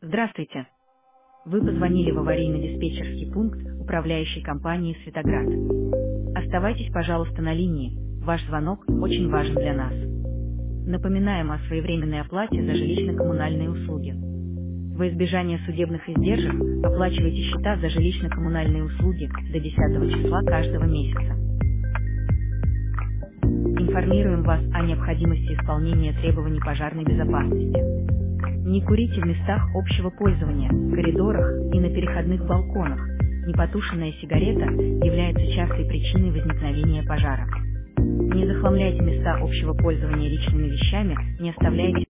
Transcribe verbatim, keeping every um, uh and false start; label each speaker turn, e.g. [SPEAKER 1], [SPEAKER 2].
[SPEAKER 1] Здравствуйте. Вы позвонили в аварийно-диспетчерский пункт управляющей компании «Светоград». Оставайтесь, пожалуйста, на линии. Ваш звонок очень важен для нас. Напоминаем о своевременной оплате за жилищно-коммунальные услуги. Во избежание судебных издержек оплачивайте счета за жилищно-коммунальные услуги до десятого числа каждого месяца. Информируем вас о необходимости исполнения требований пожарной безопасности. Не курите в местах общего пользования, коридорах и на переходных балконах. Непотушенная сигарета является частой причиной возникновения пожара. Не захламляйте места общего пользования личными вещами, не оставляйте